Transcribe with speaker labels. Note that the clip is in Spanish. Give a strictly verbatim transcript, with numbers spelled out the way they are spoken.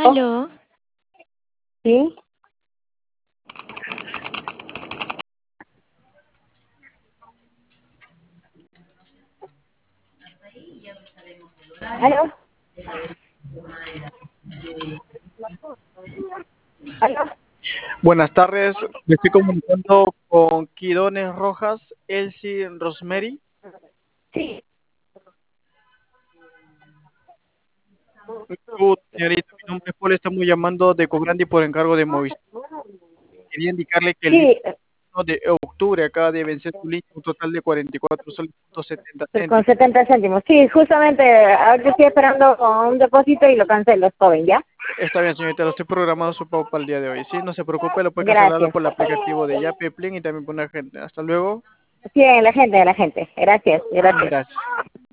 Speaker 1: ¿Aló?
Speaker 2: ¿Sí? ¿Aló? ¿Aló?
Speaker 3: Buenas tardes, me estoy comunicando con Quirones Rojas, Elsie Rosemary.
Speaker 2: Sí.
Speaker 3: Good, señorita, mi nombre es Paul, estamos llamando de Cobrandi por encargo de Movistar. Quería indicarle que el día
Speaker 2: Sí,
Speaker 3: uno de octubre acaba de vencer su línea un total de cuarenta y cuatro soles punto setenta
Speaker 2: pues con
Speaker 3: céntimos.
Speaker 2: setenta céntimos. Sí, justamente ahorita estoy esperando un depósito y lo cancelo, joven, ¿ya?
Speaker 3: Está bien, señorita, lo estoy programando su pago para el día de hoy. Sí, no se preocupe, lo puede cancelarlo
Speaker 2: Gracias.
Speaker 3: por el aplicativo de Yape, Plin y también por una gente. Hasta luego.
Speaker 2: Sí, la gente, la gente. Gracias, gracias.
Speaker 3: Gracias.